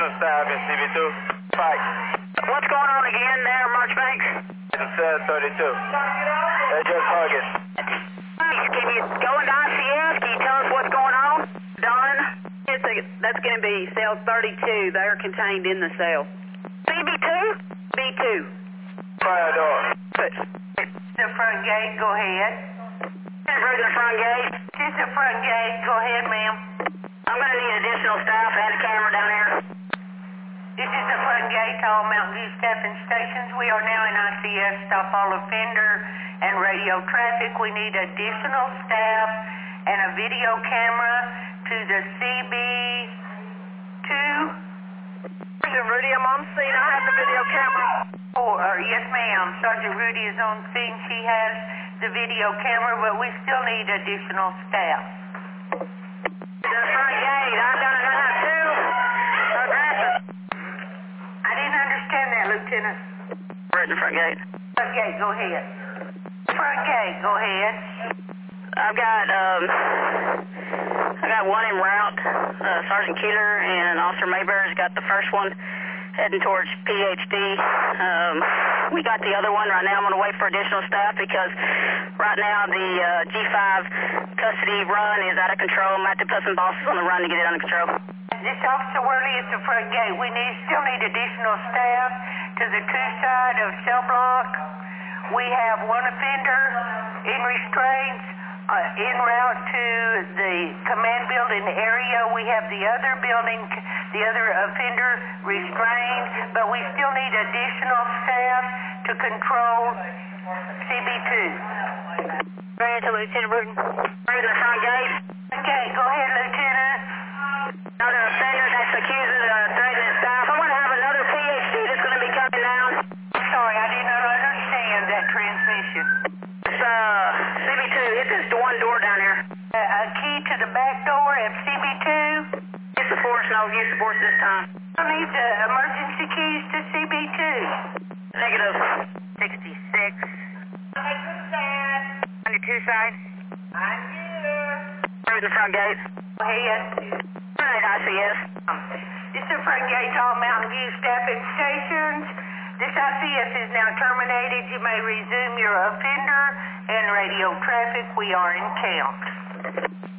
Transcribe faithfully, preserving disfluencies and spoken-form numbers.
additional staff in C B two. Pike. What's going on again there, Marchbanks? In cell thirty-two. They just hug it. Can you go into I C S? Can you tell us what's going on? Don? It's a, that's going to be cell thirty-two. They're contained in the cell. C B two? B two. Fire door. The front gate, go ahead. Where's the front gate? Just the front gate, go ahead, ma'am. I'm going to need additional staff and a camera down here. This is the front gate to all Mountain View staffing stations. We are now in I C S, stop all offender and radio traffic. We need additional staff and a video camera to the C B two. Sergeant Rudy, I'm on scene. I have the video camera. Oh, uh, yes, ma'am. Sergeant Rudy is on scene. She has the video camera, but we still need additional staff. The front gate. I'm going to have two aggressive. I didn't understand that, Lieutenant. Right in the front gate. Front gate, go ahead. Front gate, go ahead. I've got, um, I got one en route. Uh, Sergeant Keeler and Officer Mayberry's got the first one heading towards P H D. Um, we got the other one right now. I'm going to wait for additional staff because right now the uh, G five custody run is out of control. I'm going to have to put some bosses on the run to get it under control. This Officer Worley at the front gate. We need still need additional staff to the two side of cell block. We have one offender in restraints uh, en route to the command building area. We have the other building, the other offender restrained, but we still need additional staff to control C B two. Right to Lieutenant Bruton. Right to the front gate. Okay, go ahead, Lieutenant. Another offender that's accused of uh, threatening staff. I'm going to have another P H D that's going to be coming down. Sorry, I did not understand that transmission. It's uh, C B two. It's just one door down here. Uh, a key to the back door at C B two? Use the force. No, use the force this time. I need the emergency keys to C B two. Negative. sixty-six. On your two side. I'm here. Right in the front gate. Go ahead. Right, I C S. This is the front gate to all Mountain View staffing stations. This I C S is now terminated. You may resume your offender and radio traffic. We are in count.